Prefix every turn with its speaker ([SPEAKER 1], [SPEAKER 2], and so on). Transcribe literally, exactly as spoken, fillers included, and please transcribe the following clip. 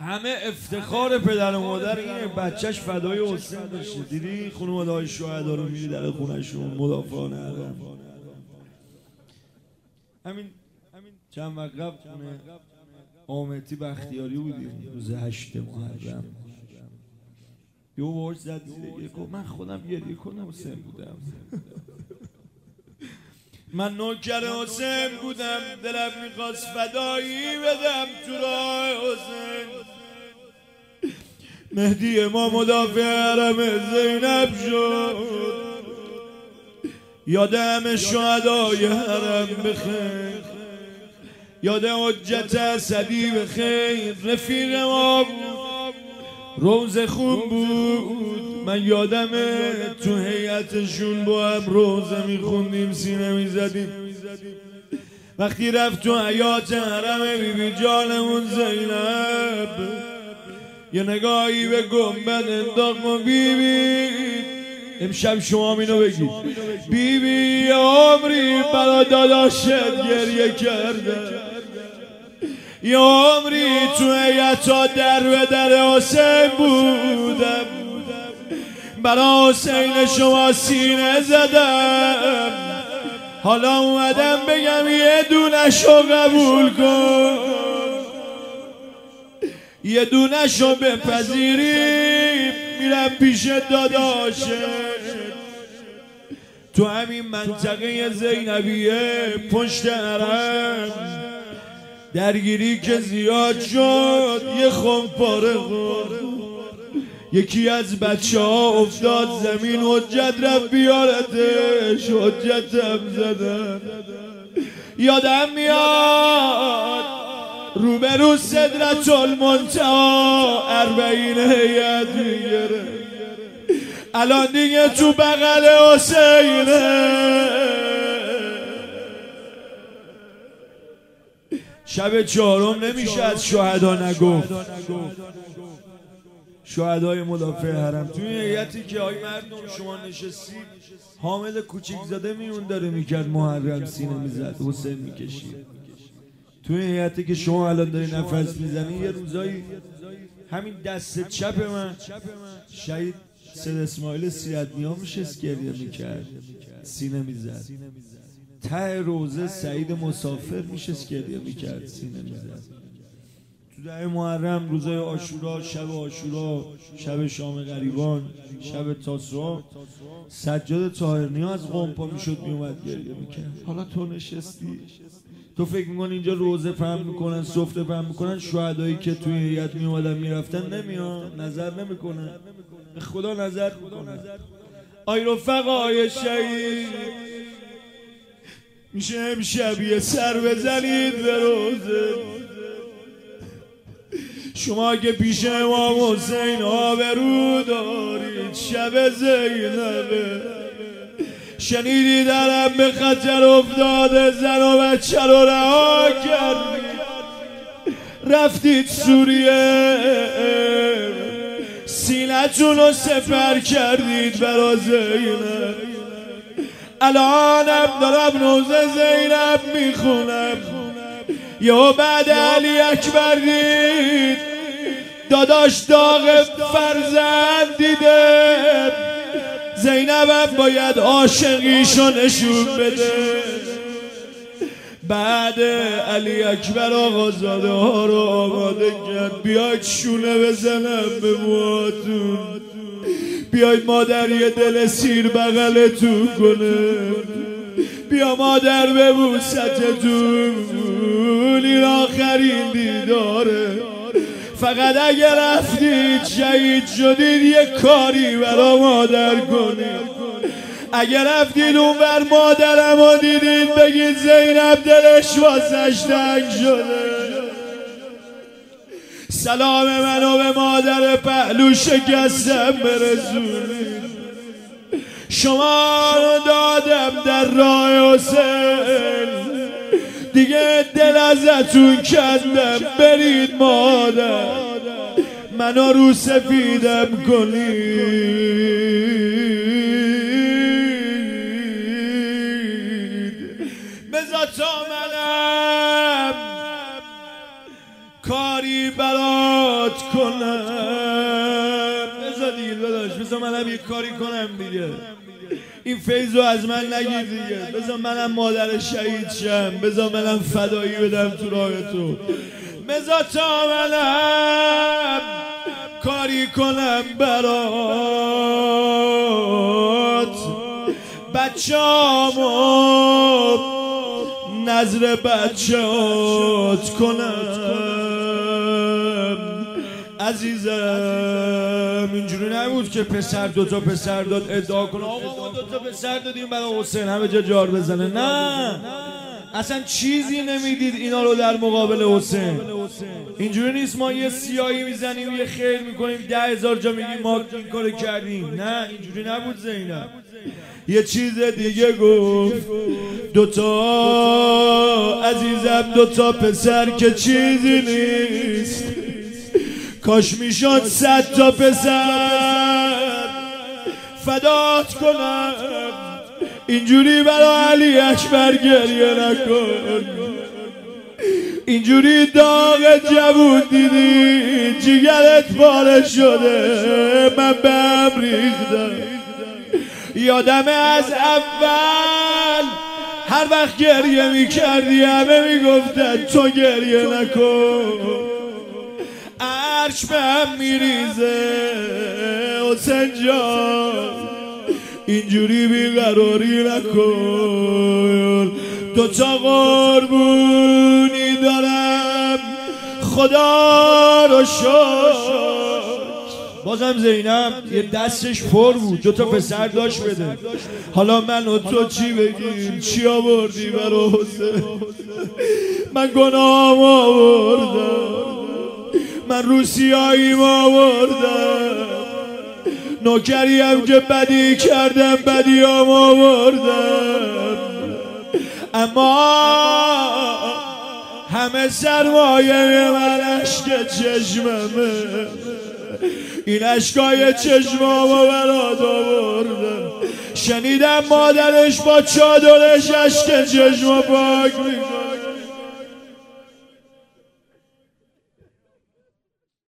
[SPEAKER 1] همه افتخار پدر و مادر اینه بچهش فدای حسین بشه. دیدی خانواده های شهدا رو میری در خونشون مدافعان حرم. همین چند وقت قبل خونه آمتی بختیاری بودیم روز هشت محرم. یه باش زد زیره گفت من خودم گریه کنم حسین بودم. من نوکر حسین بودم دلم میخواست فدایی بدم تو راه حسین. مهدی ما مدافع حرم زینب شد. یاد همه شهدای حرم بخیر، یاد حجت اسدی بخیر. رفیق ما روز خوب بود، من یادمه تو هیئتشون با هم روزه میخوندیم سینه میزدیم. وقتی رفت تو حیات حرم بی بی جانمون زینب یه نگاهی به گنبد انداخت و بی بی امشب شما اینو بگید بی بی عمری برا داداشت گریه کرده، یه عمری تو هیئتا در به در حسین بودم، برا حسین شما سینه زدم. حالا اومدم بگم یه دونشو قبول کن، یه دونشو بپذیری. میرم پیش داداشت تو همین منطقه زینبیه پشت حرم. درگیری که زیاد شد یه خم پاره خورد، یکی از بچه ها افتاد زمین، حجت رفت بیارتش، حجتم زدن. یادم میاد روبرو صدرت المنتها اربعین هیئت میگره، الان دیگه تو بغل حسینه. شب چهارم نمیشه از شهدا نگفت. شهدای مدافع حرم توی هیئتی که آی مردم شما نشستید، حامد کوچیک زاده میون داره میکرد محرم سینه میزد حسین میکشید. توی هیئتی که شما الان داری نفس میزنی، یه روزایی همین دست چپ من شهید سید اسماعیل سیادنیا میشست گریه میکرد سینه میزد. ته روزه سعید مسافر میشست گریه میکرد سینه میزد. تو ده محرم روزای عاشورا، شب عاشورا، شب شام غریبان، شب تاسوعا، سجاد طاهرنیا از قم پا میشد میومد گریه میکرد. حالا تو نشستی، تو فکر میکنی اینجا روزه فهم میکنن، سفره فهم میکنن، شهدایی که توی هیئت میومدن میرفتن نمیان، نظر نمیکنن، به خدا نظر میکنن. آی رفقای شهید میشه امشب یه سر بزنید به روزه. شما که پیش امام حسین آبرو دارید، شب زینبه شنیدید درم به خطر افتاده، زن و بچه رو رها کردید رفتید سوریه، سینتون رو سپر کردید برا زینب. الانم دارم روزه زینب میخونم، یا بعد علی اکبر دید داداش داغ فرزند دیده، زینبم باید عاشقیشو نشون بده. بعد علی اکبر آقازاده ها رو آماده کرد، بیاید شونه بزنم به موهاتون، بیاید مادر یه دل سیر بغلتون کنه، بیا مادر ببوستتون، این آخرین دیداره. فقط اگر رفتید شهید شدید یه کاری برا مادر کنید، اگر رفتید اون بر مادرم رو دیدید بگید زینب دلش واسش تنگ شده. سلام منو به مادر پهلو شکستم برسونید. شما رو دادم در راه حسین، دیگه دل ازتون کندم، برید مادر منو رو سفیدم کنید. بذار تا منم کاری برات کنم. بذار دیگه داداش، بذار منم یه کاری کنم دیگه. این فیضو از من نگیر دیگه. بذار منم مادر شهید شم، بذار منم فدایی بدم تو راه تو. بذار تا منم کاری کنم برات، بچه‌امو نظر بچه‌ات کنم. عزیزم اینجوری نبود که پسر دوتا پسر داد ادعا کنه آقا ما دوتا پسر دادیم برای حسین همه جا جار بزنه. نه اصلا چیزی نمیدید اینا رو در مقابل حسین. اینجوری نیست ما یه سیاهی میزنیم یه خیر میکنیم ده هزار جا میگیم ما این کار کردیم. نه اینجوری نبود. زینب یه چیز دیگه گفت، دوتا عزیزم دوتا پسر که چیزی نیست، کاش میشد صد تا پسر فدات کنم. اینجوری برای علی اکبر گریه نکن. اینجوری داغ جوون دیدی جیگرت پاره شده، من به هم ریختم. یادم از اول هر وقت گریه میکردی همه میگفتن تو گریه نکن. عرش به هم میریزه حسین جان، اینجوری بیقراری نکن. دوتا قربونی دارم خدا رو شکر. بازم زینب یه دستش پر بود، دوتا پسر داشت بده. حالا من و تو چی بگیم؟ چی آوردی برای حسین؟ من گناهم آوردم، من روسیاییم آوردم، نوکریم که بدی کردم بدیام آوردم، اما همه سرمایه من عشق چشممه. این عشقای چشمامو برات آوردم. شنیدم مادرش با چادرش عشق چشم پاک میکنه.